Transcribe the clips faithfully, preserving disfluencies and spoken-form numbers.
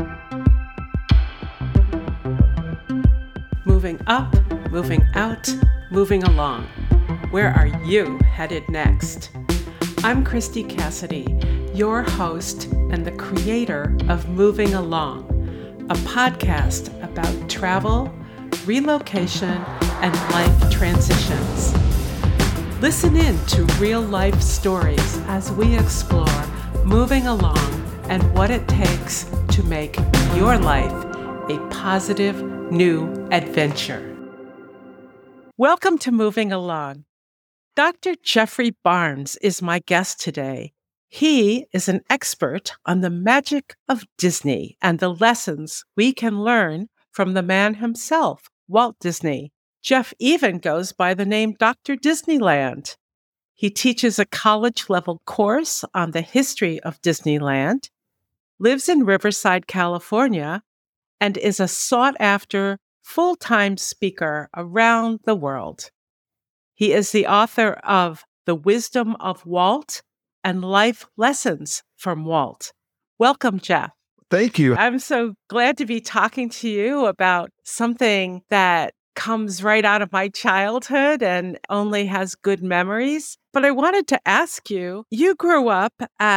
Moving up, moving out, moving along. Where are you headed next? I'm Christy Cassidy, your host and the creator of Moving Along, a podcast about travel, relocation, and life transitions. Listen in to real-life stories as we explore moving along and what it takes to make your life a positive new adventure. Welcome to Moving Along. Doctor Jeffrey Barnes is my guest today. He is an expert on the magic of Disney and the lessons we can learn from the man himself, Walt Disney. Jeff even goes by the name Doctor Disneyland. He teaches a college-level course on the history of Disneyland, lives in Riverside, California, and is a sought-after full-time speaker around the world. He is the author of The Wisdom of Walt and Life Lessons from Walt. Welcome, Jeff. Thank you. I'm so glad to be talking to you about something that comes right out of my childhood and only has good memories. But I wanted to ask you, you grew up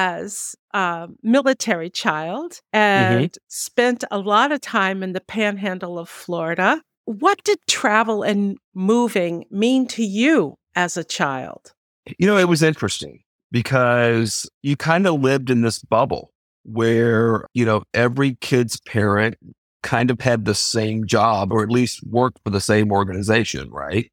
as a military child and mm-hmm. spent a lot of time in the panhandle of Florida. What did travel and moving mean to you as a child? You know, it was interesting because you kind of lived in this bubble where, you know, every kid's parent kind of had the same job or at least worked for the same organization, right?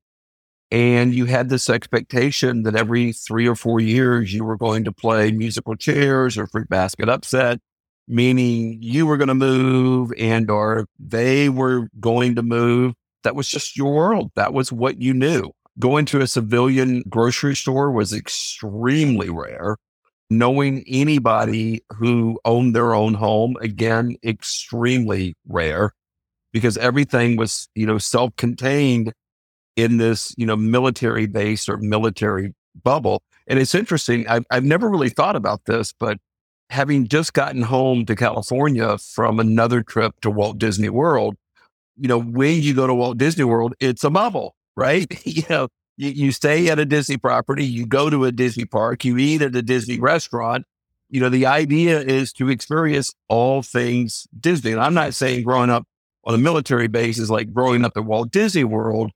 And you had this expectation that every three or four years you were going to play musical chairs or fruit basket upset, meaning you were going to move and or they were going to move. That was just your world. That was what you knew. Going to a civilian grocery store was extremely rare. Knowing anybody who owned their own home, again, extremely rare because everything was, you know, self-contained in this, you know, military base or military bubble. And it's interesting. I've, I've never really thought about this, but having just gotten home to California from another trip to Walt Disney World, you know, when you go to Walt Disney World, it's a bubble, right? you know, you, you stay at a Disney property, you go to a Disney park, you eat at a Disney restaurant. You know, the idea is to experience all things Disney. And I'm not saying growing up on a military base is like growing up at Walt Disney World,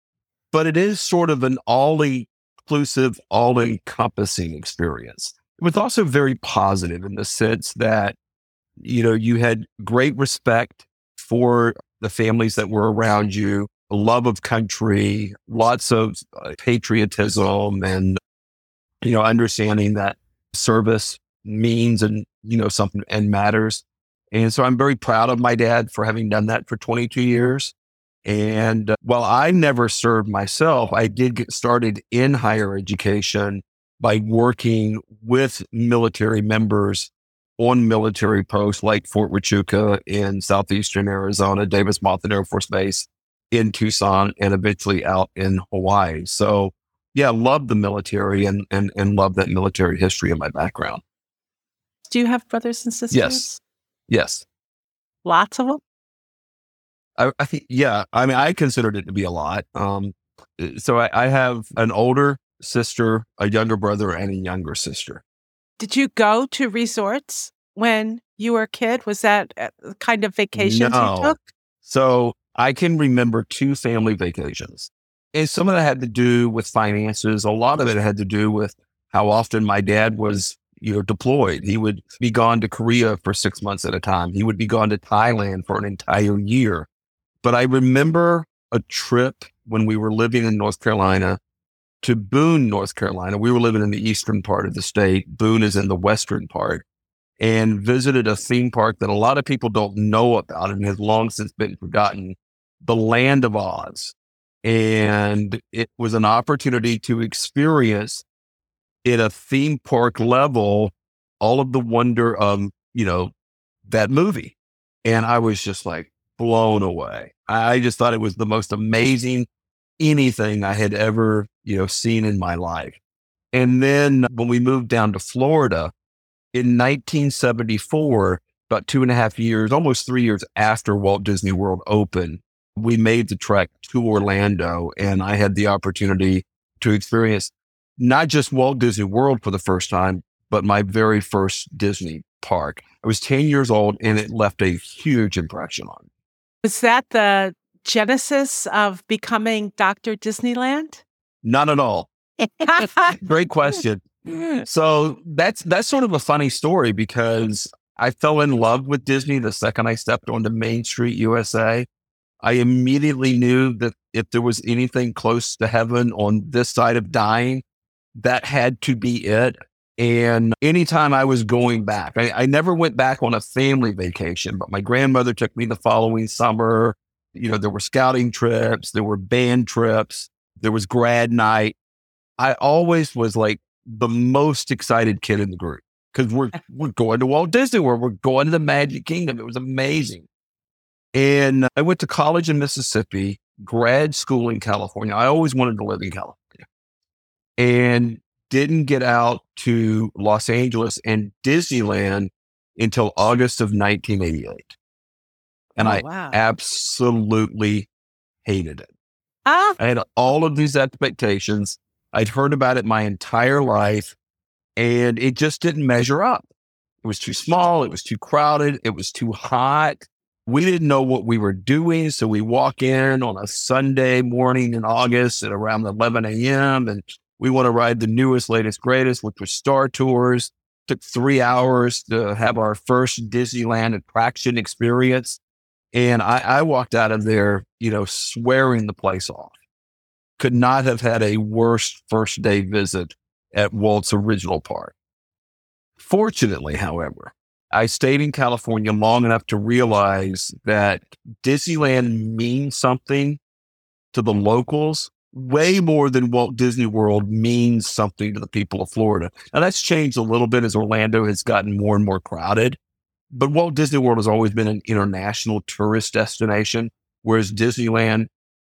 but it is sort of an all-inclusive, all-encompassing experience. It was also very positive in the sense that, you know, you had great respect for the families that were around you, a love of country, lots of uh, patriotism and, you know, understanding that service means and, you know, something and matters. And so I'm very proud of my dad for having done that for twenty-two years. And uh, while I never served myself, I did get started in higher education by working with military members on military posts like Fort Huachuca in southeastern Arizona, Davis Monthan Air Force Base in Tucson, and eventually out in Hawaii. So yeah, love the military and, and, and love that military history in my background. Do you have brothers and sisters? Yes. Yes. Lots of them? I, I think, yeah, I mean, I considered it to be a lot. Um, so I, I have an older sister, a younger brother, and a younger sister. Did you go to resorts when you were a kid? Was that the kind of vacations no. you took? So I can remember two family vacations. And some of that had to do with finances. A lot of it had to do with how often my dad was, you know, deployed. He would be gone to Korea for six months at a time. He would be gone to Thailand for an entire year. But I remember a trip when we were living in North Carolina to Boone, North Carolina. We were living in the eastern part of the state. Boone is in the western part. And visited a theme park that a lot of people don't know about and has long since been forgotten, the Land of Oz. And it was an opportunity to experience at a theme park level all of the wonder of, you know, that movie. And I was just like blown away. I just thought it was the most amazing anything I had ever, you know, seen in my life. And then when we moved down to Florida in nineteen seventy-four, about two and a half years, almost three years after Walt Disney World opened, we made the trek to Orlando, and I had the opportunity to experience not just Walt Disney World for the first time, but my very first Disney park. I was ten years old, and it left a huge impression on me. Was that the genesis of becoming Doctor Disneyland? Not at all. Great question. So that's that's sort of a funny story, because I fell in love with Disney the second I stepped onto Main Street, U S A. I immediately knew that if there was anything close to heaven on this side of dying, that had to be it. And anytime I was going back, I, I never went back on a family vacation, but my grandmother took me the following summer. You know, there were scouting trips, there were band trips, there was grad night. I always was like the most excited kid in the group, because we're we're going to Walt Disney World, we're going to the Magic Kingdom. It was amazing. And I went to college in Mississippi, grad school in California. I always wanted to live in California, and didn't get out to Los Angeles and Disneyland until August of nineteen eighty-eight. And Oh, I wow. absolutely hated it. Ah, I had all of these expectations. I'd heard about it my entire life, and it just didn't measure up. It was too small. It was too crowded. It was too hot. We didn't know what we were doing. So we walk in on a Sunday morning in August at around eleven a.m. and we want to ride the newest, latest, greatest, which was Star Tours. Took three hours to have our first Disneyland attraction experience. And I, I walked out of there, you know, swearing the place off. Could not have had a worse first day visit at Walt's original park. Fortunately, however, I stayed in California long enough to realize that Disneyland means something to the locals way more than Walt Disney World means something to the people of Florida. Now, that's changed a little bit as Orlando has gotten more and more crowded, but Walt Disney World has always been an international tourist destination, whereas Disneyland,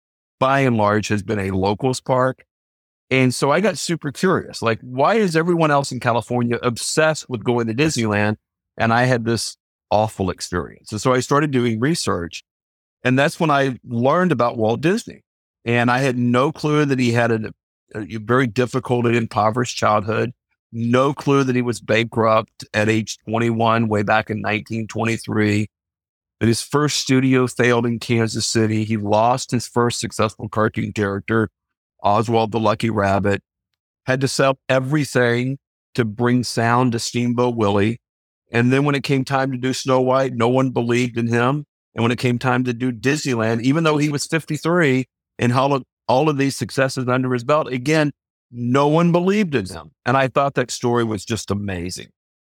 by and large, has been a locals park. And so I got super curious, like, why is everyone else in California obsessed with going to Disneyland? And I had this awful experience. And so I started doing research, and that's when I learned about Walt Disney. And I had no clue that he had a, a very difficult and impoverished childhood, no clue that he was bankrupt at age twenty-one, way back in nineteen twenty-three, that his first studio failed in Kansas City. He lost his first successful cartoon character, Oswald the Lucky Rabbit, had to sell everything to bring sound to Steamboat Willie. And then when it came time to do Snow White, no one believed in him. And when it came time to do Disneyland, even though he was fifty-three and all of, all of these successes under his belt, again, no one believed in him. And I thought that story was just amazing.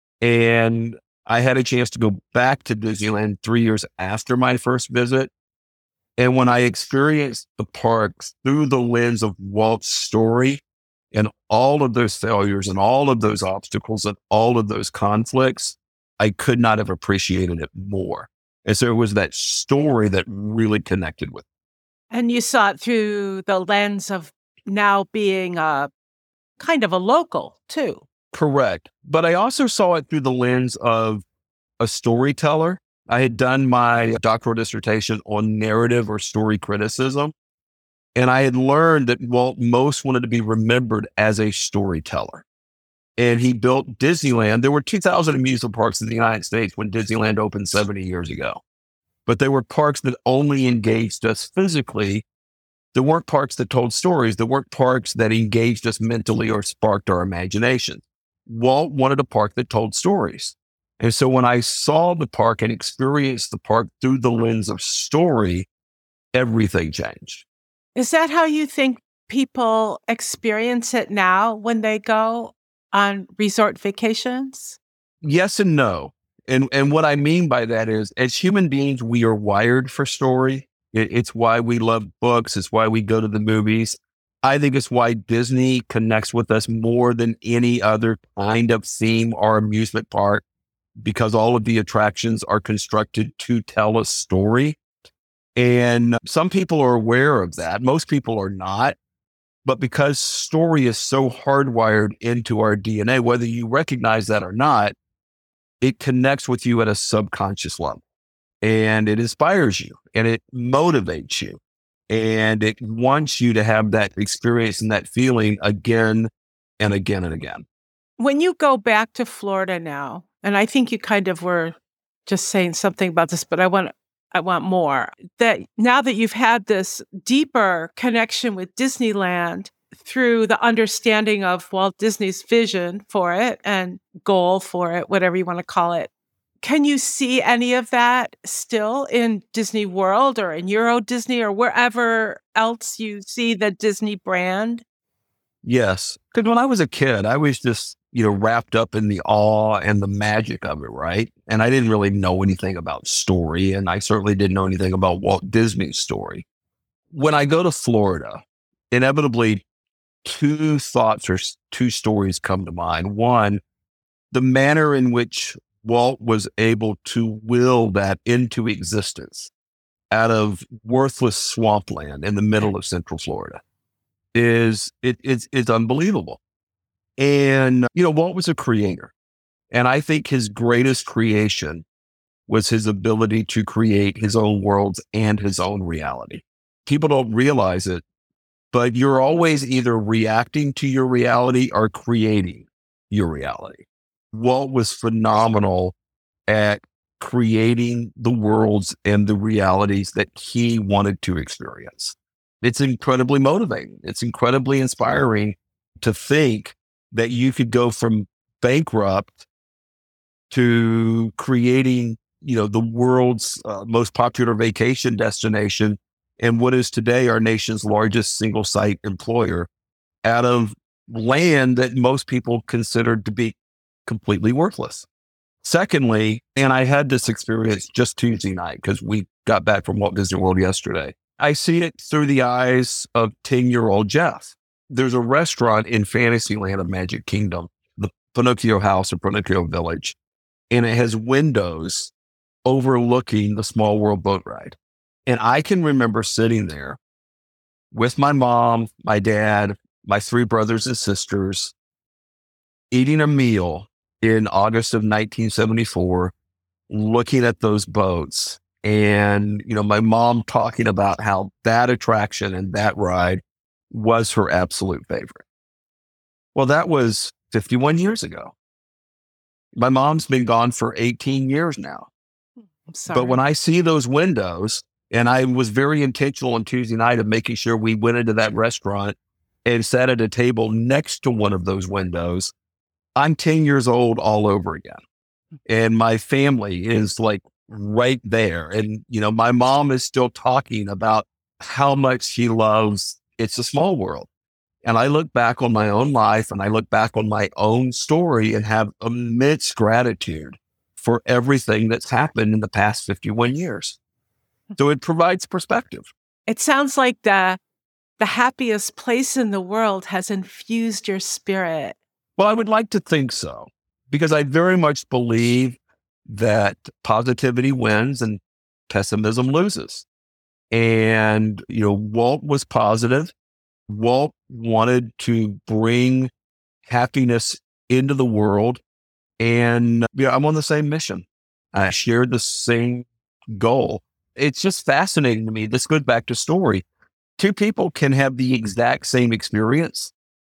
And I had a chance to go back to Disneyland three years after my first visit. And when I experienced the parks through the lens of Walt's story and all of those failures and all of those obstacles and all of those conflicts, I could not have appreciated it more. And so it was that story that really connected with me. and you saw it through the lens of now being a kind of a local too. Correct. But I also saw it through the lens of a storyteller. I had done my doctoral dissertation on narrative or story criticism, and I had learned that Walt most wanted to be remembered as a storyteller. And he built Disneyland. There were two thousand amusement parks in the United States when Disneyland opened seventy years ago. But they were parks that only engaged us physically. There weren't parks that told stories. There weren't parks that engaged us mentally or sparked our imagination. Walt wanted a park that told stories. And so when I saw the park and experienced the park through the lens of story, everything changed. Is that how you think people experience it now when they go on resort vacations? Yes and no. And and what I mean by that is, as human beings, we are wired for story. It, it's why we love books. It's why we go to the movies. I think it's why Disney connects with us more than any other kind of theme or amusement park, because all of the attractions are constructed to tell a story. And some people are aware of that. Most people are not. But because story is so hardwired into our D N A, whether you recognize that or not, it connects with you at a subconscious level, and it inspires you and it motivates you and it wants you to have that experience and that feeling again and again and again. When you go back to Florida now, and I think you kind of were just saying something about this, but I want I want more. That now that you've had this deeper connection with Disneyland through the understanding of Walt Disney's vision for it and goal for it, whatever you want to call it, can you see any of that still in Disney World or in Euro Disney or wherever else you see the Disney brand? Yes. Because when I was a kid, I was just, you know, wrapped up in the awe and the magic of it, right? And I didn't really know anything about story, and I certainly didn't know anything about Walt Disney's story. When I go to Florida, inevitably two thoughts or two stories come to mind. One, the manner in which Walt was able to will that into existence out of worthless swampland in the middle of Central Florida is it, it's, it's unbelievable. And, you know, Walt was a creator. And I think his greatest creation was his ability to create his own worlds and his own reality. People don't realize it, but you're always either reacting to your reality or creating your reality. Walt was phenomenal at creating the worlds and the realities that he wanted to experience. It's incredibly motivating. It's incredibly inspiring to think that you could go from bankrupt to creating, you know, the world's uh, most popular vacation destination and what is today our nation's largest single site employer out of land that most people considered to be completely worthless. Secondly, and I had this experience just Tuesday night because we got back from Walt Disney World yesterday. I see it through the eyes of ten-year-old Jeff. There's a restaurant in Fantasyland of Magic Kingdom, the Pinocchio House or Pinocchio Village, and it has windows overlooking the Small World boat ride. And I can remember sitting there with my mom, my dad, my three brothers and sisters, eating a meal in August of nineteen seventy-four, looking at those boats. And, you know, my mom talking about how that attraction and that ride was her absolute favorite. Well, that was fifty-one years ago. My mom's been gone for eighteen years now. I'm sorry. But when I see those windows, and I was very intentional on Tuesday night of making sure we went into that restaurant and sat at a table next to one of those windows, I'm ten years old all over again. And my family is like right there. And, you know, my mom is still talking about how much she loves It's a Small World. And I look back on my own life and I look back on my own story and have immense gratitude for everything that's happened in the past fifty-one years. So it provides perspective. It sounds like the the happiest place in the world has infused your spirit. Well, I would like to think so, because I very much believe that positivity wins and pessimism loses. And, you know, Walt was positive. Walt wanted to bring happiness into the world. And, you know, I'm on the same mission. I share the same goal. It's just fascinating to me. This goes back to story. Two people can have the exact same experience,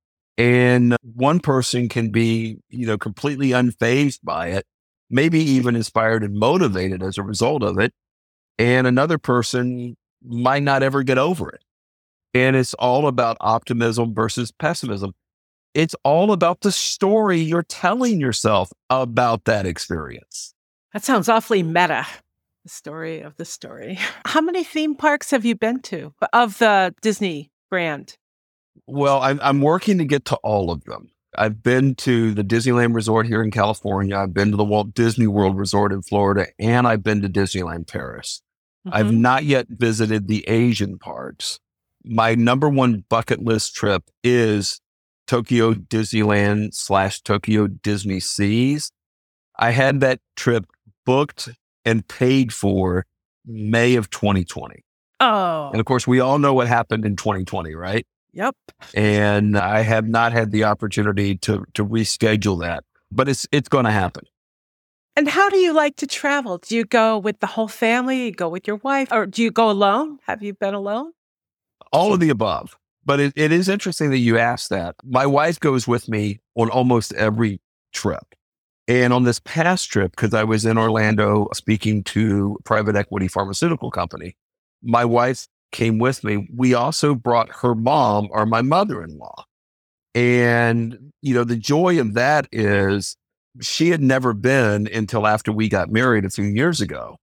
and one person can be, you know, completely unfazed by it, maybe even inspired and motivated as a result of it. And another person might not ever get over it. And it's all about optimism versus pessimism. It's all about the story you're telling yourself about that experience. That sounds awfully meta. The story of the story. How many theme parks have you been to of the Disney brand? Well, I'm, I'm working to get to all of them. I've been to the Disneyland Resort here in California. I've been to the Walt Disney World Resort in Florida, and I've been to Disneyland Paris. Mm-hmm. I've not yet visited the Asian parks. My number one bucket list trip is Tokyo Disneyland slash Tokyo Disney Seas. I had that trip booked and paid for May of twenty twenty. Oh. And of course, we all know what happened in twenty twenty, right? Yep. And I have not had the opportunity to to reschedule that, but it's it's going to happen. And how do you like to travel? Do you go with the whole family? You go with your wife? Or do you go alone? Have you been alone? All of the above. But it, it is interesting that you asked that. My wife goes with me on almost every trip. And on this past trip, because I was in Orlando speaking to a private equity pharmaceutical company, my wife came with me. We also brought her mom, or my mother-in-law. And, you know, the joy of that is she had never been until after we got married a few years ago.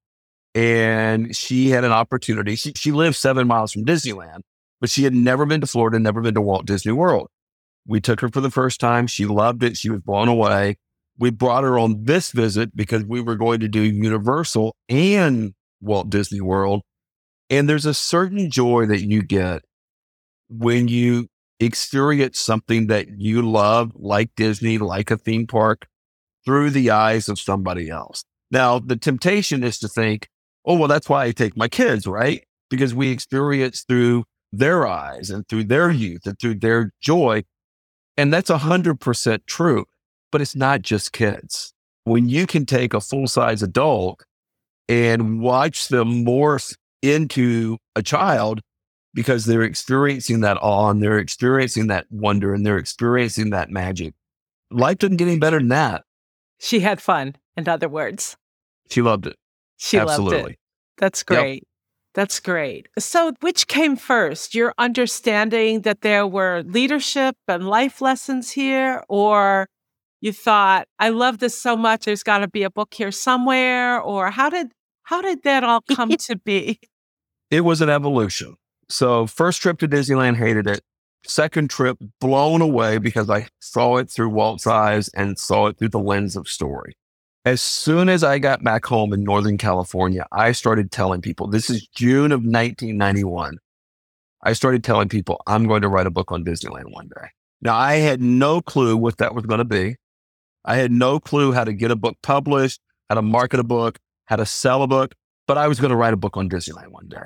And she had an opportunity. She, she lived seven miles from Disneyland, but she had never been to Florida, never been to Walt Disney World. We took her for the first time. She loved it. She was blown away. We brought her on this visit because we were going to do Universal and Walt Disney World. And there's a certain joy that you get when you experience something that you love, like Disney, like a theme park, through the eyes of somebody else. Now, the temptation is to think, oh, well, that's why I take my kids, right? Because we experience through their eyes and through their youth and through their joy. And that's one hundred percent true, but it's not just kids. When you can take a full-size adult and watch them morph into a child because they're experiencing that awe and they're experiencing that wonder and they're experiencing that magic, life doesn't get any better than that. She had fun, in other words. She loved it. She Absolutely. loved it. That's great. Yep. That's great. So which came first, your understanding that there were leadership and life lessons here, or you thought, I love this so much, there's got to be a book here somewhere, or how did how did that all come to be? It was an evolution. So first trip to Disneyland, hated it. Second trip, blown away because I saw it through Walt's eyes and saw it through the lens of story. As soon as I got back home in Northern California, I started telling people, this is June of nineteen ninety-one. I started telling people, I'm going to write a book on Disneyland one day. Now, I had no clue what that was going to be. I had no clue how to get a book published, how to market a book, how to sell a book, but I was going to write a book on Disneyland one day.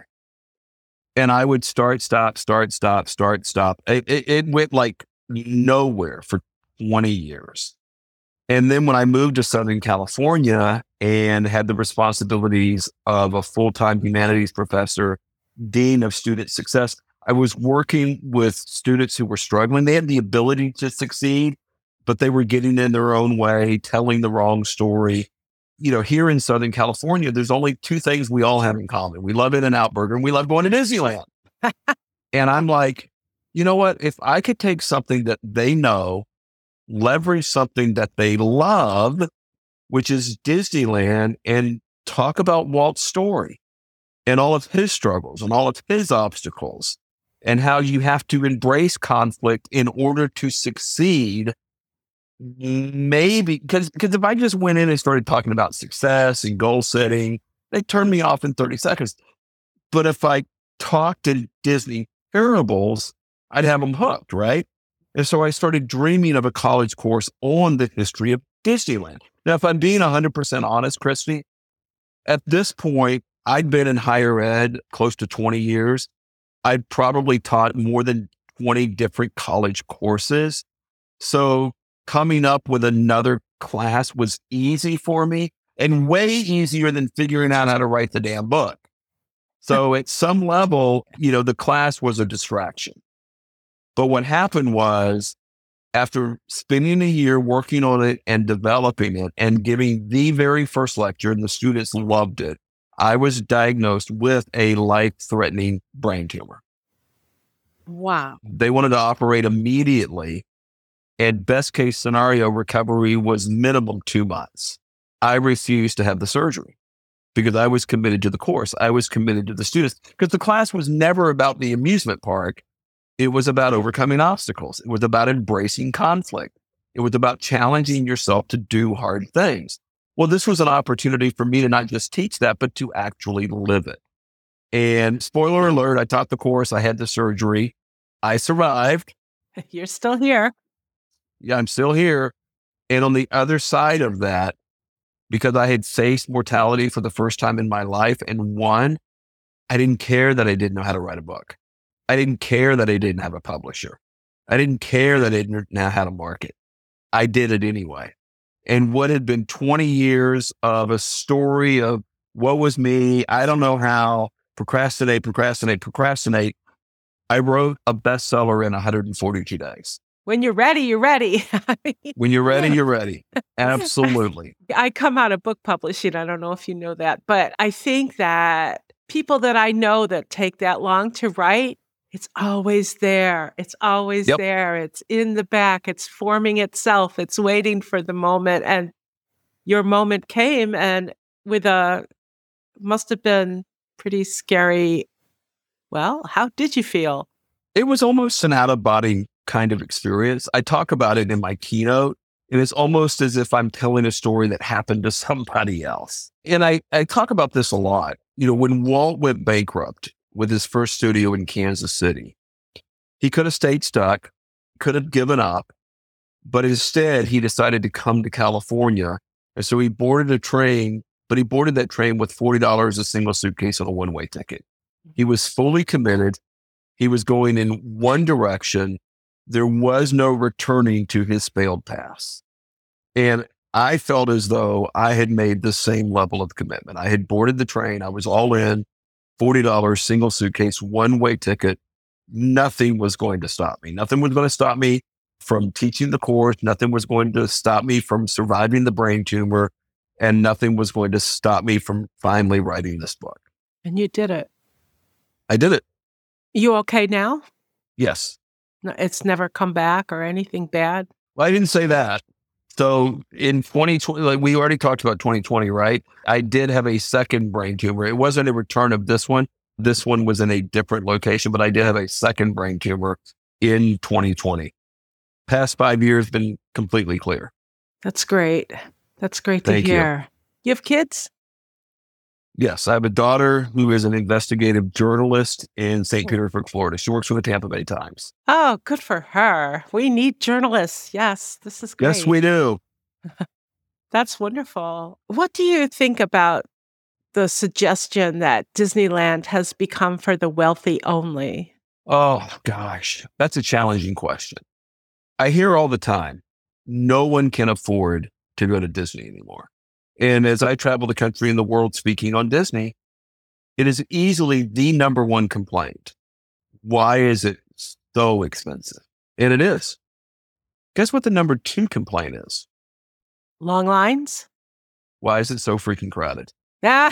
And I would start, stop, start, stop, start, stop. It, it, it went like nowhere for twenty years. And then when I moved to Southern California and had the responsibilities of a full-time humanities professor, dean of student success, I was working with students who were struggling. They had the ability to succeed, but they were getting in their own way, telling the wrong story. You know, here in Southern California, there's only two things we all have in common. We love In-N-Out Burger and we love going to Disneyland. And I'm like, you know what? If I could take something that they know, leverage something that they love, which is Disneyland, and talk about Walt's story and all of his struggles and all of his obstacles and how you have to embrace conflict in order to succeed. Maybe because because if I just went in and started talking about success and goal setting, they turned me off in thirty seconds. But if I talked in Disney parables, I'd have them hooked, right? And so I started dreaming of a college course on the history of Disneyland. Now, if I'm being one hundred percent honest, Christy, at this point, I'd been in higher ed close to twenty years. I'd probably taught more than twenty different college courses. So coming up with another class was easy for me and way easier than figuring out how to write the damn book. So at some level, you know, the class was a distraction. But what happened was, after spending a year working on it and developing it and giving the very first lecture, and the students loved it, I was diagnosed with a life-threatening brain tumor. Wow. They wanted to operate immediately. And best case scenario, recovery was minimum two months. I refused to have the surgery because I was committed to the course. I was committed to the students because the class was never about the amusement park. It was about overcoming obstacles. It was about embracing conflict. It was about challenging yourself to do hard things. Well, this was an opportunity for me to not just teach that, but to actually live it. And spoiler alert, I taught the course. I had the surgery. I survived. You're still here. Yeah, I'm still here. And on the other side of that, because I had faced mortality for the first time in my life and won, I didn't care that I didn't know how to write a book. I didn't care that I didn't have a publisher. I didn't care that I didn't know how to market. I did it anyway. And what had been twenty years of a story of what was me, I don't know how, procrastinate, procrastinate, procrastinate. I wrote a bestseller in one hundred forty-two days. When you're ready, you're ready. When you're ready, you're ready. Absolutely. I come out of book publishing. I don't know if you know that, but I think that people that I know that take that long to write, it's always there. It's always Yep. there. It's in the back. It's forming itself. It's waiting for the moment. And your moment came, and with a, must have been pretty scary. Well, how did you feel? It was almost an out of body kind of experience. I talk about it in my keynote, and it's almost as if I'm telling a story that happened to somebody else. And I, I talk about this a lot. You know, when Walt went bankrupt with his first studio in Kansas City, he could have stayed stuck, could have given up, but instead he decided to come to California. And so he boarded a train, but he boarded that train with forty dollars a single suitcase on a one-way ticket. He was fully committed. He was going in one direction. There was no returning to his failed past. And I felt as though I had made the same level of commitment. I had boarded the train. I was all in, forty dollars single suitcase, one-way ticket. Nothing was going to stop me. Nothing was going to stop me from teaching the course. Nothing was going to stop me from surviving the brain tumor. And nothing was going to stop me from finally writing this book. And you did it. I did it. You okay now? Yes. No, it's never come back or anything bad? Well, I didn't say that. So in twenty twenty, like we already talked about twenty twenty, right? I did have a second brain tumor. It wasn't a return of this one. This one was in a different location, but I did have a second brain tumor in twenty twenty. Past five years been completely clear. That's great. That's great to Thank you. hear. You have kids? Yes, I have a daughter who is an investigative journalist in Saint Petersburg, Florida. She works for the Tampa Bay Times. Oh, good for her. We need journalists. Yes, this is great. Yes, we do. That's wonderful. What do you think about the suggestion that Disneyland has become for the wealthy only? Oh, gosh, that's a challenging question. I hear all the time, no one can afford to go to Disney anymore. And as I travel the country and the world speaking on Disney, it is easily the number one complaint. Why is it so expensive? And it is. Guess what the number two complaint is? Long lines? Why is it so freaking crowded? Ah,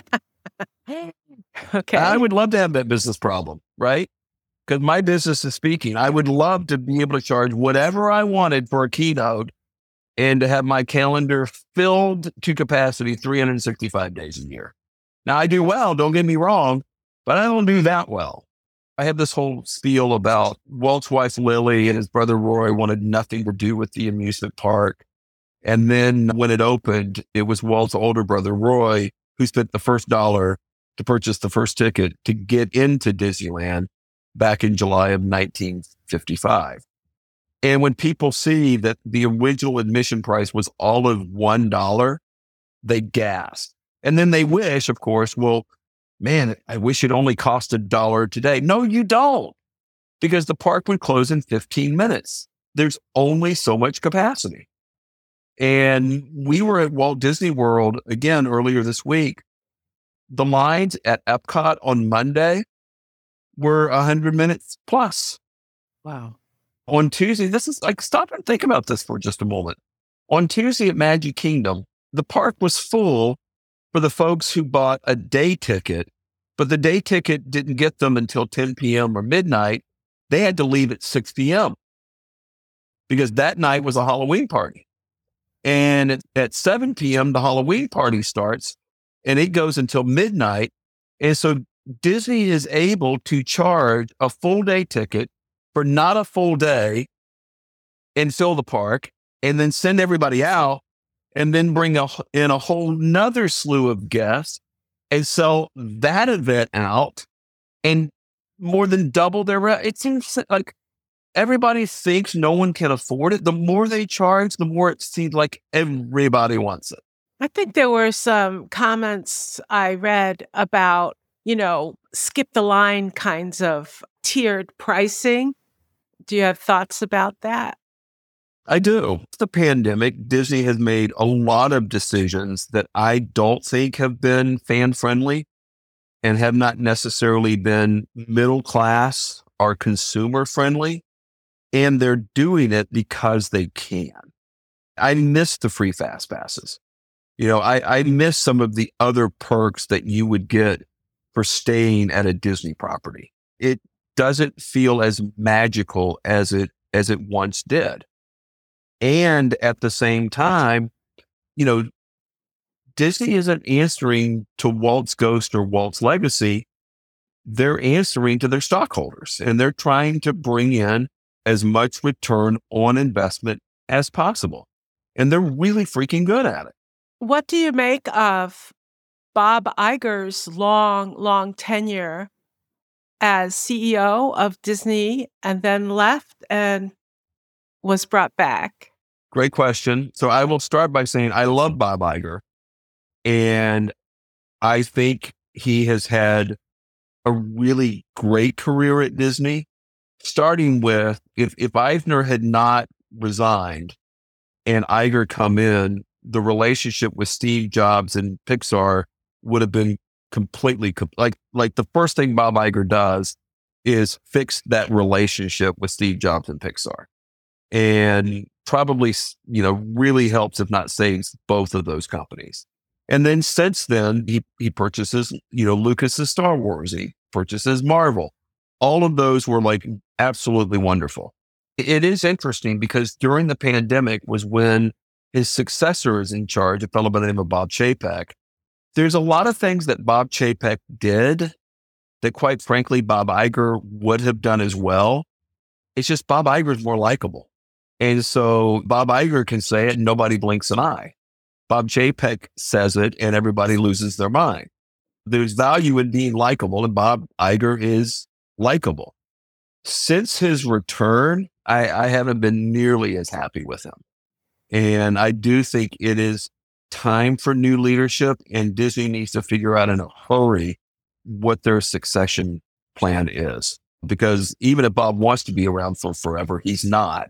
okay. I would love to have that business problem, right? Because my business is speaking. I would love to be able to charge whatever I wanted for a keynote and to have my calendar filled to capacity three hundred sixty-five days a year. Now, I do well, don't get me wrong, but I don't do that well. I have this whole spiel about Walt's wife, Lily, and his brother, Roy, wanted nothing to do with the amusement park. And then when it opened, it was Walt's older brother, Roy, who spent the first dollar to purchase the first ticket to get into Disneyland back in July of nineteen fifty-five. And when people see that the original admission price was all of one dollar, they gasp. And then they wish, of course, well, man, I wish it only cost a dollar today. No, you don't, because the park would close in fifteen minutes. There's only so much capacity. And we were at Walt Disney World again earlier this week. The lines at Epcot on Monday were one hundred minutes plus. Wow. On Tuesday, this is like, stop and think about this for just a moment. On Tuesday at Magic Kingdom, the park was full for the folks who bought a day ticket, but the day ticket didn't get them until ten p.m. or midnight. They had to leave at six p.m. because that night was a Halloween party. And at, at seven p.m., the Halloween party starts and it goes until midnight. And so Disney is able to charge a full day ticket for not a full day and fill the park and then send everybody out and then bring a, in a whole nother slew of guests and sell that event out and more than double their, re- it seems like everybody thinks no one can afford it. The more they charge, the more it seems like everybody wants it. I think there were some comments I read about, you know, skip the line kinds of tiered pricing. Do you have thoughts about that? I do. The pandemic, Disney has made a lot of decisions that I don't think have been fan friendly and have not necessarily been middle class or consumer friendly. And they're doing it because they can. I miss the free fast passes. You know, I, I miss some of the other perks that you would get for staying at a Disney property. It doesn't feel as magical as it as it once did. And at the same time, you know, Disney isn't answering to Walt's ghost or Walt's legacy. They're answering to their stockholders, and they're trying to bring in as much return on investment as possible. And they're really freaking good at it. What do you make of Bob Iger's long, long tenure as C E O of Disney and then left and was brought back? Great question. So I will start by saying I love Bob Iger, and I think he has had a really great career at Disney, starting with if, if Eisner had not resigned and Iger come in, the relationship with Steve Jobs and Pixar would have been completely, like, like the first thing Bob Iger does is fix that relationship with Steve Jobs and Pixar. And probably, you know, really helps, if not saves, both of those companies. And then since then, he, he purchases, you know, Lucas's Star Wars, he purchases Marvel. All of those were like absolutely wonderful. It is interesting because during the pandemic was when his successor is in charge, a fellow by the name of Bob Chapek. There's a lot of things that Bob Chapek did that, quite frankly, Bob Iger would have done as well. It's just Bob Iger is more likable. And so Bob Iger can say it and nobody blinks an eye. Bob Chapek says it and everybody loses their mind. There's value in being likable, and Bob Iger is likable. Since his return, I, I haven't been nearly as happy with him. And I do think it is time for new leadership, and Disney needs to figure out in a hurry what their succession plan is. Because even if Bob wants to be around for forever, he's not.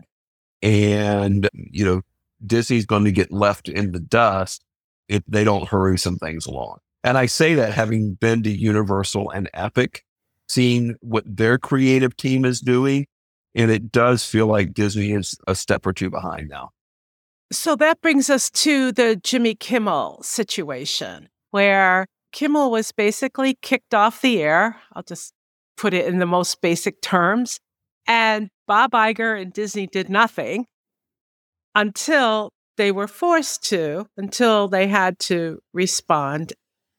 And, you know, Disney's going to get left in the dust if they don't hurry some things along. And I say that having been to Universal and Epic, seeing what their creative team is doing, and it does feel like Disney is a step or two behind now. So that brings us to the Jimmy Kimmel situation, where Kimmel was basically kicked off the air. I'll just put it in the most basic terms. And Bob Iger and Disney did nothing until they were forced to, until they had to respond.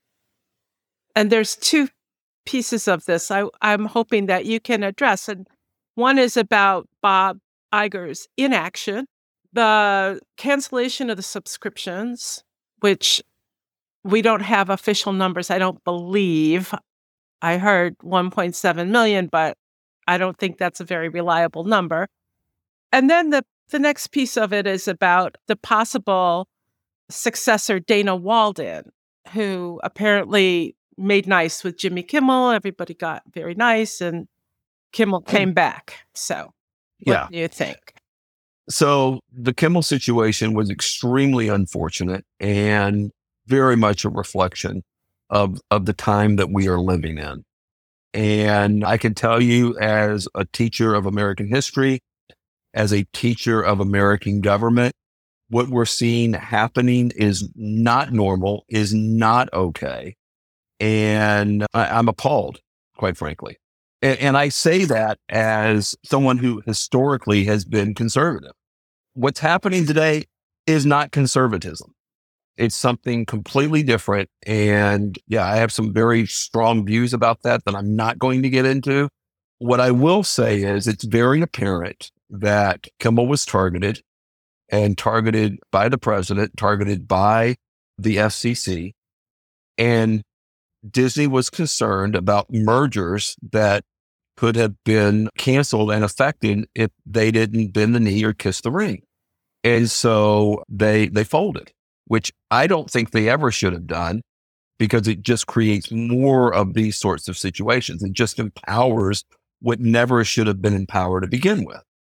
And there's two pieces of this I, I'm hoping that you can address. And one is about Bob Iger's inaction, the cancellation of the subscriptions, which we don't have official numbers, I don't believe. I heard one point seven million, but I don't think that's a very reliable number. And then the, the next piece of it is about the possible successor, Dana Walden, who apparently made nice with Jimmy Kimmel. Everybody got very nice, and Kimmel came back. So what yeah. do you think? So the Kimmel situation was extremely unfortunate and very much a reflection of, of the time that we are living in. And I can tell you, as a teacher of American history, as a teacher of American government, what we're seeing happening is not normal, is not okay. And I, I'm appalled, quite frankly. And, and I say that as someone who historically has been conservative. What's happening today is not conservatism. It's something completely different. And yeah, I have some very strong views about that that I'm not going to get into. What I will say is it's very apparent that Kimmel was targeted and targeted by the president, targeted by the F C C. And Disney was concerned about mergers that could have been canceled and affected if they didn't bend the knee or kiss the ring. And so they they folded, which I don't think they ever should have done, because it just creates more of these sorts of situations. It just empowers what never should have been empowered to begin with.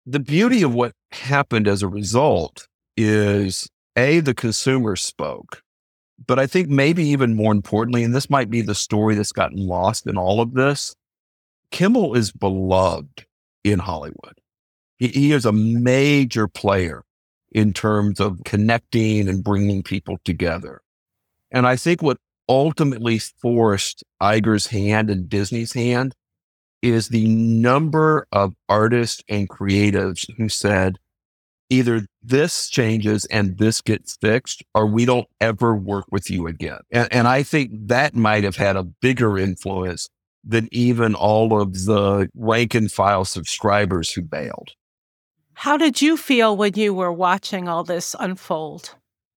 the beauty of what happened as a result is A, the consumer spoke, but I think maybe even more importantly, and this might be the story that's gotten lost in all of this, Kimmel is beloved in Hollywood. He, he is a major player in terms of connecting and bringing people together. And I think what ultimately forced Iger's hand and Disney's hand is the number of artists and creatives who said, either this changes and this gets fixed, or we don't ever work with you again. And, and I think that might have had a bigger influence than even all of the rank and file subscribers who bailed. How did you feel when you were watching all this unfold?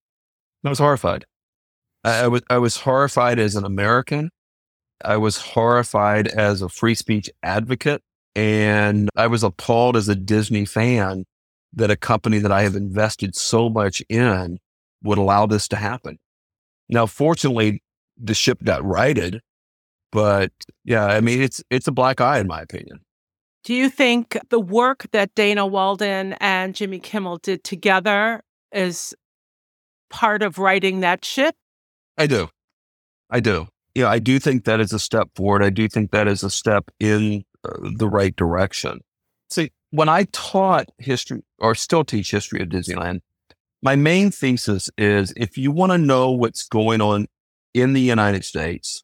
I was horrified. I, I was I was horrified as an American. I was horrified as a free speech advocate. And I was appalled as a Disney fan that a company that I have invested so much in would allow this to happen. Now, fortunately, the ship got righted. But yeah, I mean, it's it's a black eye, in my opinion. Do you think the work that Dana Walden and Jimmy Kimmel did together is part of righting that ship? I do. I do. Yeah, I do think that is a step forward. I do think that is a step in uh, the right direction. See, when I taught history, or still teach history of Disneyland, my main thesis is if you want to know what's going on in the United States,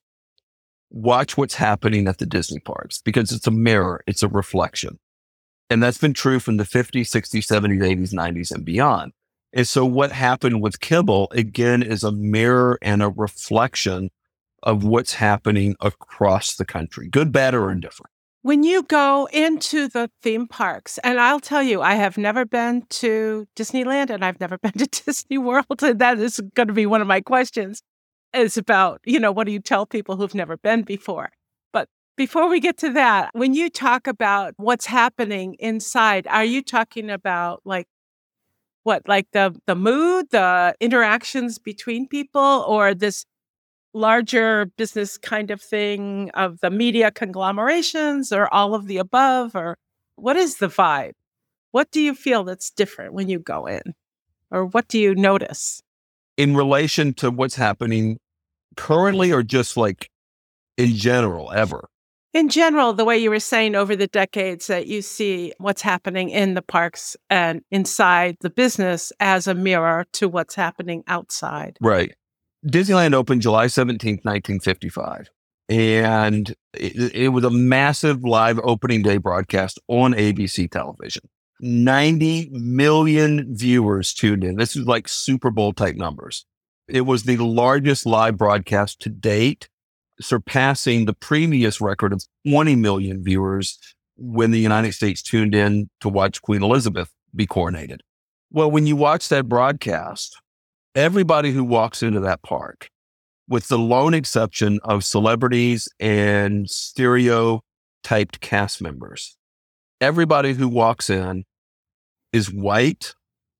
watch what's happening at the Disney parks, because it's a mirror, it's a reflection. And that's been true from the fifties, sixties, seventies, eighties, nineties, and beyond. And so what happened with Kimmel, again, is a mirror and a reflection of what's happening across the country, good, bad, or indifferent. When you go into the theme parks, and I'll tell you, I have never been to Disneyland and I've never been to Disney World, and that is going to be one of my questions. Is about, you know, what do you tell people who've never been before? But before we get to that, when you talk about what's happening inside, are you talking about like what, like the the mood, the interactions between people, or this larger business kind of thing of the media conglomerations, or all of the above? Or what is the vibe? What do you feel that's different when you go in? Or what do you notice? In relation to what's happening currently, or just like in general, ever? In general, the way you were saying over the decades that you see what's happening in the parks and inside the business as a mirror to what's happening outside. Right. Disneyland opened July seventeenth, nineteen fifty-five. And it, it was a massive live opening day broadcast on A B C television. ninety million viewers tuned in. This is like Super Bowl type numbers. It was the largest live broadcast to date, surpassing the previous record of twenty million viewers when the United States tuned in to watch Queen Elizabeth be coronated. Well, when you watch that broadcast, everybody who walks into that park, with the lone exception of celebrities and stereotyped cast members, everybody who walks in is white,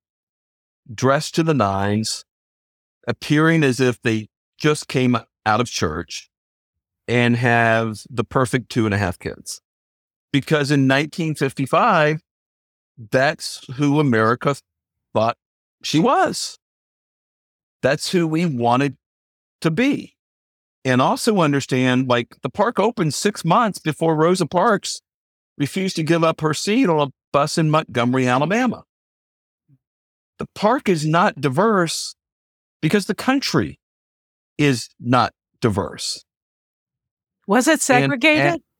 dressed to the nines, appearing as if they just came out of church, and have the perfect two and a half kids. Because in nineteen fifty-five, that's who America thought she was. That's who we wanted to be. And also understand, like, the park opened six months before Rosa Parks refused to give up her seat on a bus in Montgomery, Alabama. The park is not diverse because the country is not diverse. Was it segregated? And, and,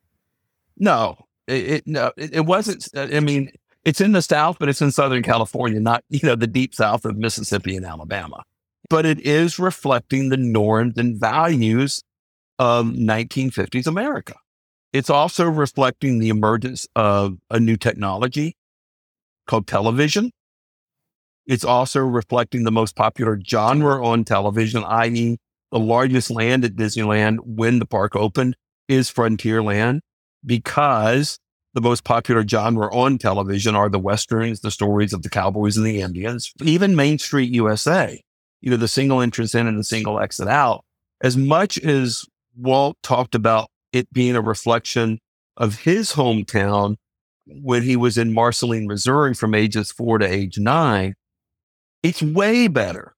no, it, it no, it, it wasn't. I mean, it's in the South, but it's in Southern California, not, you know, the deep South of Mississippi and Alabama. But it is reflecting the norms and values of nineteen fifties America. It's also reflecting the emergence of a new technology called television. It's also reflecting the most popular genre on television, that is the largest land at Disneyland when the park opened is Frontierland, because the most popular genre on television are the Westerns, the stories of the cowboys and the Indians, even Main Street U S A, you know, the single entrance in and the single exit out. As much as Walt talked about it being a reflection of his hometown, when he was in Marceline, Missouri from ages four to age nine, it's way better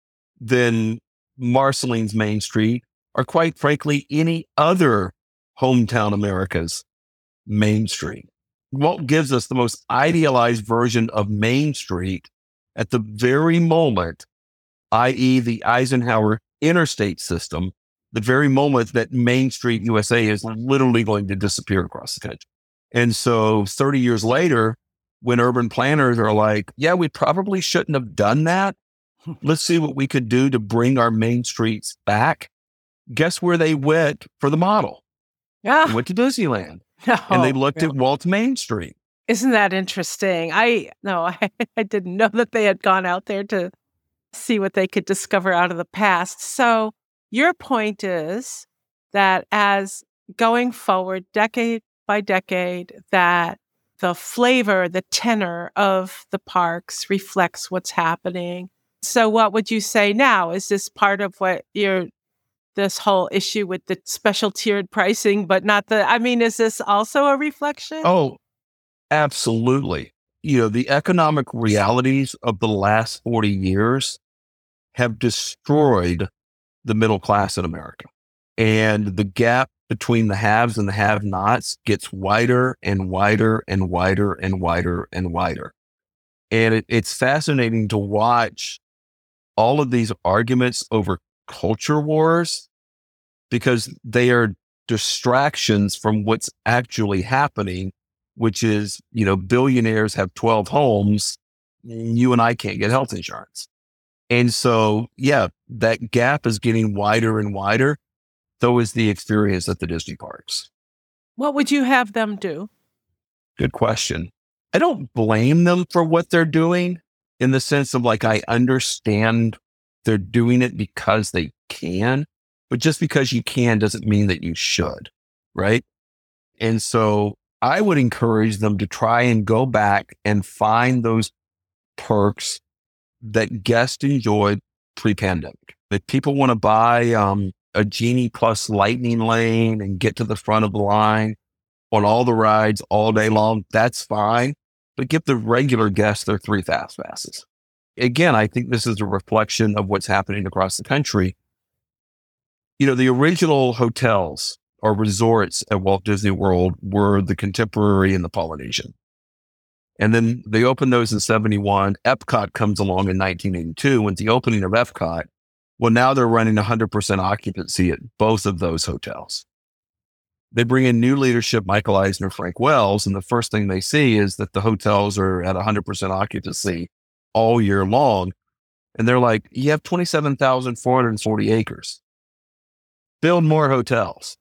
than Marceline's Main Street, or quite frankly, any other hometown America's Main Street. Walt gives us the most idealized version of Main Street at the very moment, that is the Eisenhower interstate system, the very moment that Main Street U S A is literally going to disappear across the country. And so thirty years later, when urban planners are like, yeah, we probably shouldn't have done that. Let's see what we could do to bring our main streets back. Guess where they went for the model? Yeah. They went to Disneyland. No, and they looked yeah. at Walt's Main Street. Isn't that interesting? I no, I, I didn't know that they had gone out there to see what they could discover out of the past. So your point is that as going forward, decade by decade, that the flavor, the tenor of the parks reflects what's happening. So what would you say now? Is this part of what you're, this whole issue with the special tiered pricing, but not the, I mean, is this also a reflection? Oh, absolutely. You know, the economic realities of the last forty years have destroyed the middle class in America. And the gap between the haves and the have-nots gets wider and wider and wider and wider and wider. And it, it's fascinating to watch all of these arguments over culture wars, because they are distractions from what's actually happening, which is, you know, billionaires have twelve homes. You and I can't get health insurance. And so, yeah, that gap is getting wider and wider. So is the experience at the Disney parks. What would you have them do? Good question. I don't blame them for what they're doing, in the sense of, like, I understand they're doing it because they can, but just because you can doesn't mean that you should, right? And so I would encourage them to try and go back and find those perks that guests enjoyed pre-pandemic. If people want to buy um, a Genie Plus Lightning Lane and get to the front of the line on all the rides all day long, that's fine. But give the regular guests their three fast passes. Again, I think this is a reflection of what's happening across the country. You know, the original hotels or resorts at Walt Disney World were the Contemporary and the Polynesian. And then they opened those in seventy-one. Epcot comes along in nineteen eighty-two. With the opening of Epcot, well, now they're running one hundred percent occupancy at both of those hotels. They bring in new leadership, Michael Eisner, Frank Wells, and the first thing they see is that the hotels are at one hundred percent occupancy all year long. And they're like, you have twenty-seven thousand four hundred forty acres. Build more hotels.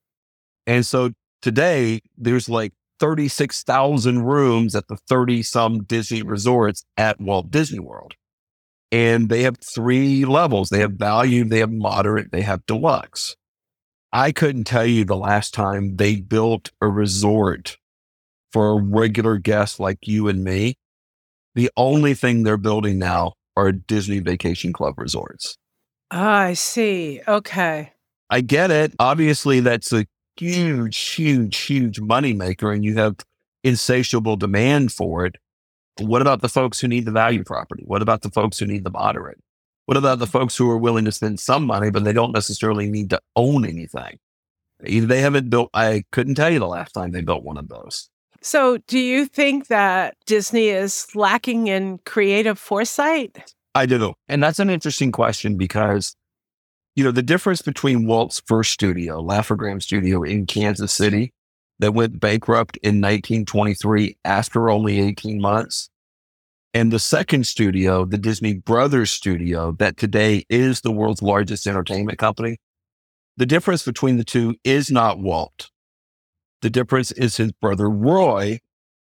And so today, there's like thirty-six thousand rooms at the thirty-some Disney resorts at Walt Disney World. And they have three levels. They have value, they have moderate, they have deluxe. I couldn't tell you the last time they built a resort for a regular guest like you and me. The only thing they're building now are Disney Vacation Club resorts. Oh, I see. Okay. I get it. Obviously, that's a huge, huge, huge moneymaker, and you have insatiable demand for it. But what about the folks who need the value property? What about the folks who need the moderate? What about the folks who are willing to spend some money, but they don't necessarily need to own anything? Either they haven't built, I couldn't tell you the last time they built one of those. So do you think that Disney is lacking in creative foresight? I do. And that's an interesting question because, you know, the difference between Walt's first studio, Laugh-O-Gram Studio in Kansas City, that went bankrupt in nineteen twenty-three after only eighteen months, and the second studio, the Disney Brothers Studio, that today is the world's largest entertainment company. The difference between the two is not Walt. The difference is his brother Roy,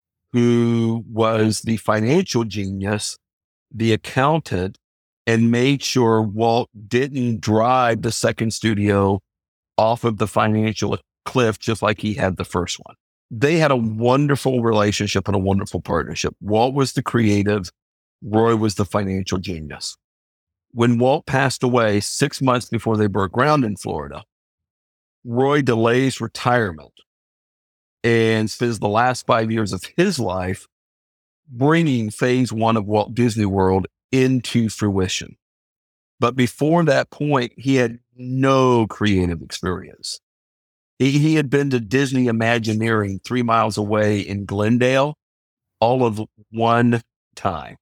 who was the financial genius, the accountant, and made sure Walt didn't drive the second studio off of the financial cliff just like he had the first one. They had a wonderful relationship and a wonderful partnership. Walt was the creative, Roy was the financial genius. When Walt passed away six months before they broke ground in Florida, Roy delays retirement and spends the last five years of his life bringing phase one of Walt Disney World into fruition. But before that point, he had no creative experience. He, he had been to Disney Imagineering three miles away in Glendale all of one time.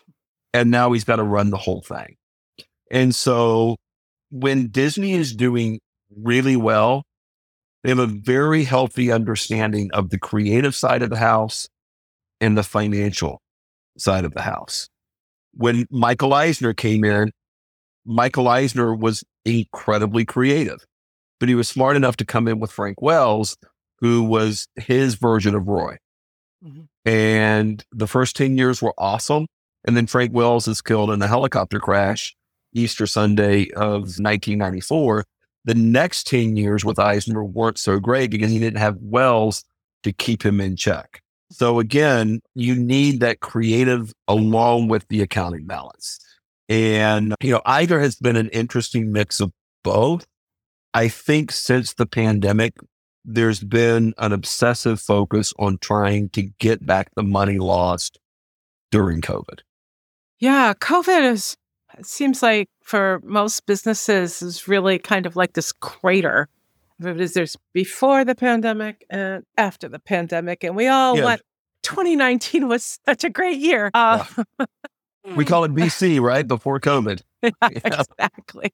And now he's got to run the whole thing. And so when Disney is doing really well, they have a very healthy understanding of the creative side of the house and the financial side of the house. When Michael Eisner came in, Michael Eisner was incredibly creative, but he was smart enough to come in with Frank Wells, who was his version of Roy. Mm-hmm. And the first ten years were awesome. And then Frank Wells is killed in a helicopter crash Easter Sunday of nineteen ninety-four. The next ten years with Eisner weren't so great because he didn't have Wells to keep him in check. So again, you need that creative along with the accounting balance. And, you know, Iger has been an interesting mix of both. I think since the pandemic, there's been an obsessive focus on trying to get back the money lost during COVID. Yeah, COVID is, it seems like for most businesses is really kind of like this crater. There's before the pandemic and after the pandemic. And we all yeah. went, twenty nineteen was such a great year. Uh, yeah. We call it B C, right? Before COVID. Yeah, yeah. Exactly.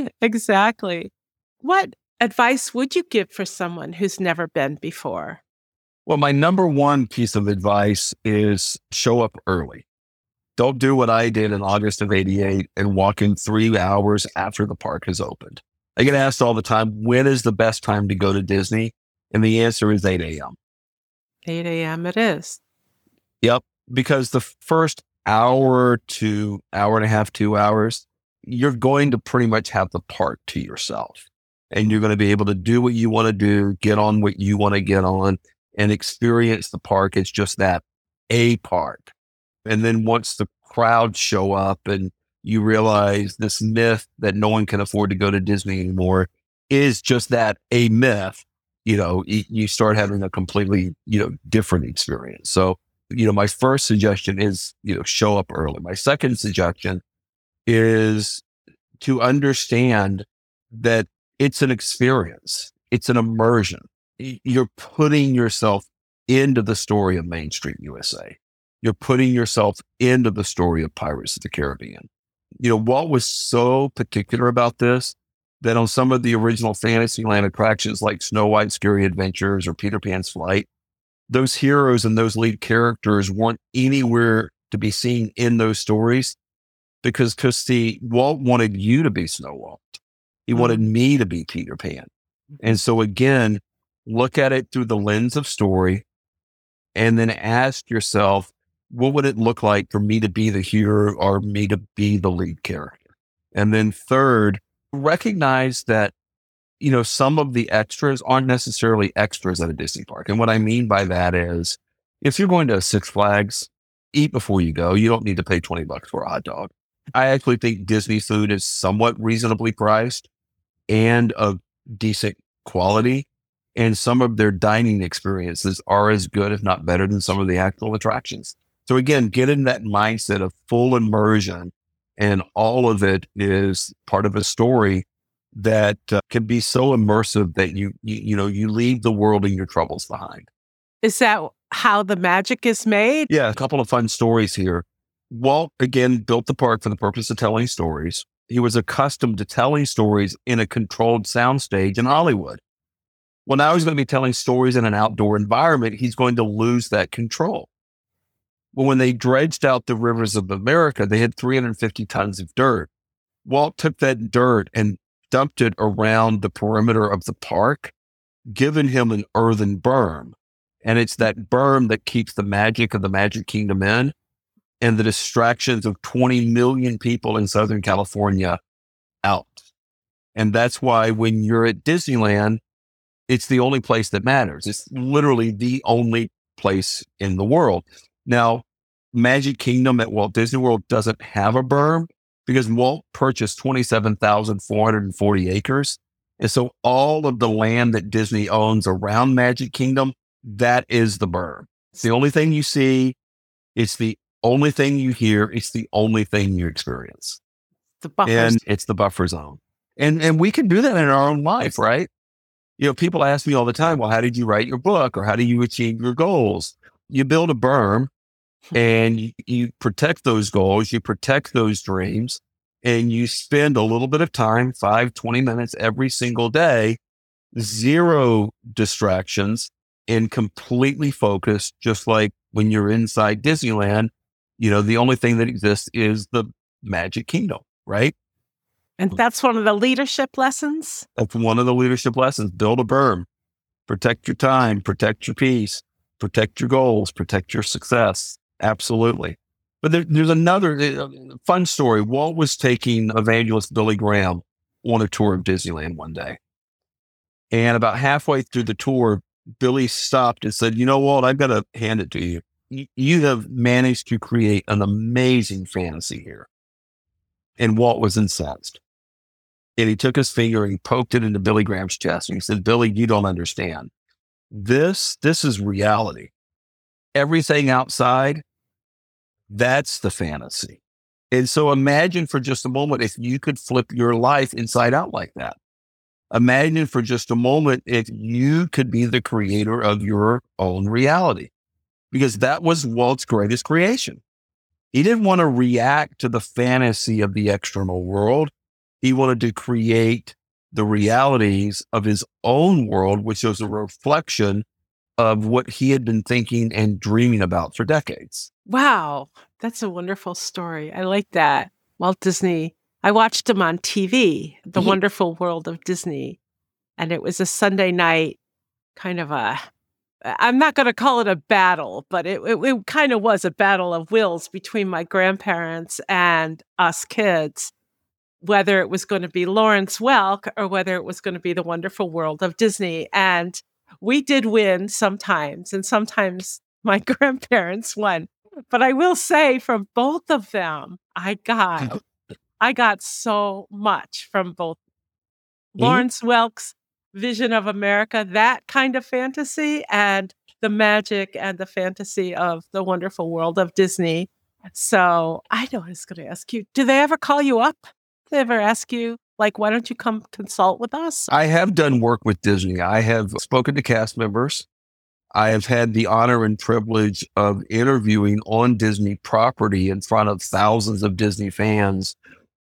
Exactly. What advice would you give for someone who's never been before? Well, my number one piece of advice is show up early. Don't do what I did in August of eighty-eight and walk in three hours after the park has opened. I get asked all the time, when is the best time to go to Disney? And the answer is eight a.m. eight a.m. it is. Yep. Because the first hour to hour and a half, two hours, you're going to pretty much have the park to yourself. And you're going to be able to do what you want to do, get on what you want to get on, and experience the park. It's just that, a park. And then once the crowds show up and you realize this myth that no one can afford to go to Disney anymore is just that, a myth, you know, you start having a completely, you know, different experience. So, you know, my first suggestion is, you know, show up early. My second suggestion is to understand that it's an experience. It's an immersion. You're putting yourself into the story of Main Street U S A. You're putting yourself into the story of Pirates of the Caribbean. You know, Walt was so particular about this that on some of the original Fantasyland attractions like Snow White's Scary Adventures or Peter Pan's Flight, those heroes and those lead characters weren't anywhere to be seen in those stories because, because see, Walt wanted you to be Snow White. He mm-hmm. wanted me to be Peter Pan. And so again, look at it through the lens of story and then ask yourself, what would it look like for me to be the hero or me to be the lead character? And then third, recognize that, you know, some of the extras aren't necessarily extras at a Disney park. And what I mean by that is if you're going to Six Flags, eat before you go. You don't need to pay twenty bucks for a hot dog. I actually think Disney food is somewhat reasonably priced and of decent quality. And some of their dining experiences are as good, if not better, than some of the actual attractions. So again, get in that mindset of full immersion, and all of it is part of a story that uh, can be so immersive that you, you, you know, you leave the world and your troubles behind. Is that how the magic is made? Yeah, a couple of fun stories here. Walt, again, built the park for the purpose of telling stories. He was accustomed to telling stories in a controlled soundstage in Hollywood. Well, now he's going to be telling stories in an outdoor environment. He's going to lose that control. Well, when they dredged out the rivers of America, they had three hundred fifty tons of dirt. Walt took that dirt and dumped it around the perimeter of the park, giving him an earthen berm. And it's that berm that keeps the magic of the Magic Kingdom in and the distractions of twenty million people in Southern California out. And that's why when you're at Disneyland, it's the only place that matters. It's literally the only place in the world. Now, Magic Kingdom at Walt Disney World doesn't have a berm because Walt purchased twenty-seven thousand four hundred forty acres. And so all of the land that Disney owns around Magic Kingdom that is the berm. It's the only thing you see. It's the only thing you hear. It's the only thing you experience. The buffer And zone. it's the buffer zone. And, and we can do that in our own life, right? You know, people ask me all the time, well, how did you write your book? Or how do you achieve your goals? You build a berm and you, you protect those goals. You protect those dreams. And you spend a little bit of time, five, twenty minutes every single day, zero distractions, and completely focused, just like when you're inside Disneyland. You know, the only thing that exists is the Magic Kingdom, right? And that's one of the leadership lessons? That's one of the leadership lessons. Build a berm. Protect your time, protect your peace, protect your goals, protect your success. Absolutely. But there, there's another uh, fun story. Walt was taking evangelist Billy Graham on a tour of Disneyland one day. And about halfway through the tour, Billy stopped and said, you know, Walt, I've got to hand it to you. You, you have managed to create an amazing fantasy here. And Walt was incensed. And he took his finger and he poked it into Billy Graham's chest. And he said, Billy, you don't understand. This, this is reality. Everything outside, that's the fantasy. And so imagine for just a moment if you could flip your life inside out like that. Imagine for just a moment if you could be the creator of your own reality, because that was Walt's greatest creation. He didn't want to react to the fantasy of the external world. He wanted to create the realities of his own world, which was a reflection of what he had been thinking and dreaming about for decades. Wow, that's a wonderful story. I like that. Walt Disney, I watched him on T V, The Mhm. Wonderful World of Disney. And it was a Sunday night kind of a, I'm not going to call it a battle, but it, it, it kind of was a battle of wills between my grandparents and us kids, whether it was going to be Lawrence Welk or whether it was going to be The Wonderful World of Disney. And we did win sometimes, and sometimes my grandparents won. But I will say from both of them, I got, I got so much from both Lawrence Welk's vision of America, that kind of fantasy, and the magic and the fantasy of The Wonderful World of Disney. So I know I was going to ask you, do they ever call you up? Do they ever ask you, like, why don't you come consult with us? I have done work with Disney. I have spoken to cast members. I have had the honor and privilege of interviewing on Disney property in front of thousands of Disney fans,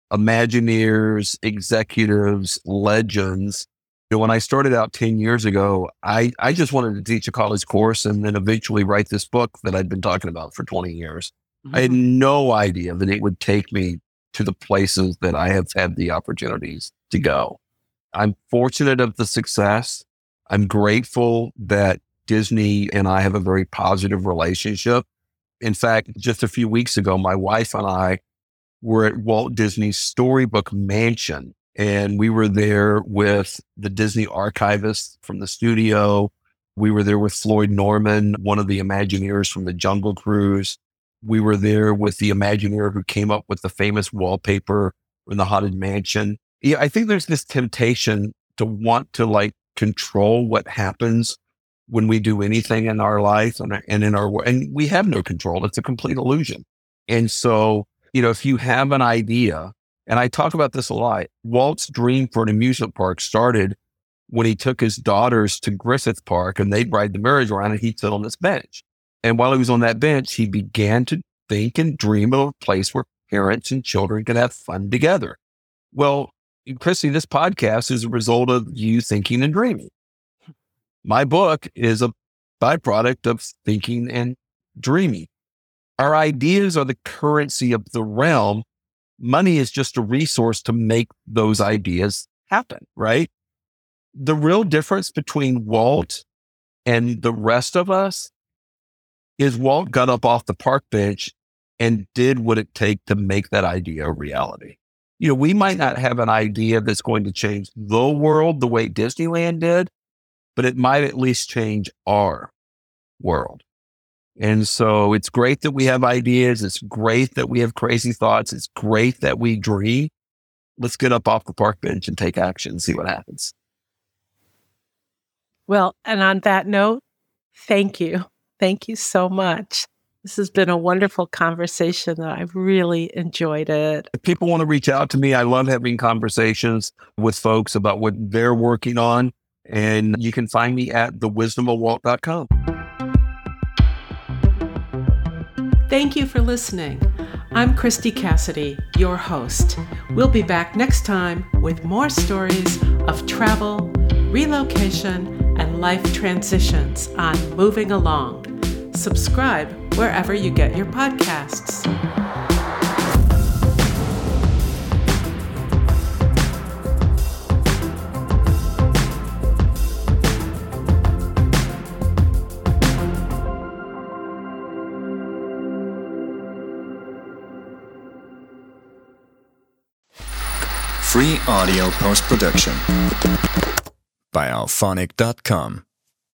Imagineers, executives, legends. You know, when I started out ten years ago, I, I just wanted to teach a college course and then eventually write this book that I'd been talking about for twenty years. Mm-hmm. I had no idea that it would take me to the places that I have had the opportunities to go. I'm fortunate of the success. I'm grateful that Disney and I have a very positive relationship. In fact, just a few weeks ago, my wife and I were at Walt Disney's Storybook Mansion, and we were there with the Disney archivist from the studio. We were there with Floyd Norman, one of the Imagineers from the Jungle Cruise. We were there with the Imagineer who came up with the famous wallpaper in the Haunted Mansion. Yeah, I think there's this temptation to want to like control what happens when we do anything in our life and, and in our work. And we have no control. It's a complete illusion. And so, you know, if you have an idea, and I talk about this a lot, Walt's dream for an amusement park started when he took his daughters to Griffith Park and they'd ride the merry-go-round and he'd sit on this bench. And while he was on that bench, he began to think and dream of a place where parents and children could have fun together. Well, Christy, this podcast is a result of you thinking and dreaming. My book is a byproduct of thinking and dreaming. Our ideas are the currency of the realm. Money is just a resource to make those ideas happen, right? The real difference between Walt and the rest of us is Walt got up off the park bench and did what it takes to make that idea a reality. You know, we might not have an idea that's going to change the world the way Disneyland did, but it might at least change our world. And so it's great that we have ideas. It's great that we have crazy thoughts. It's great that we dream. Let's get up off the park bench and take action and see what happens. Well, and on that note, Thank you. Thank you so much. This has been a wonderful conversation. I've really enjoyed it. If people want to reach out to me, I love having conversations with folks about what they're working on. And you can find me at the wisdom of walt dot com. Thank you for listening. I'm Christy Cassidy, your host. We'll be back next time with more stories of travel, relocation, and life transitions on Moving Along. Subscribe wherever you get your podcasts. Free audio post-production by alphonic dot com.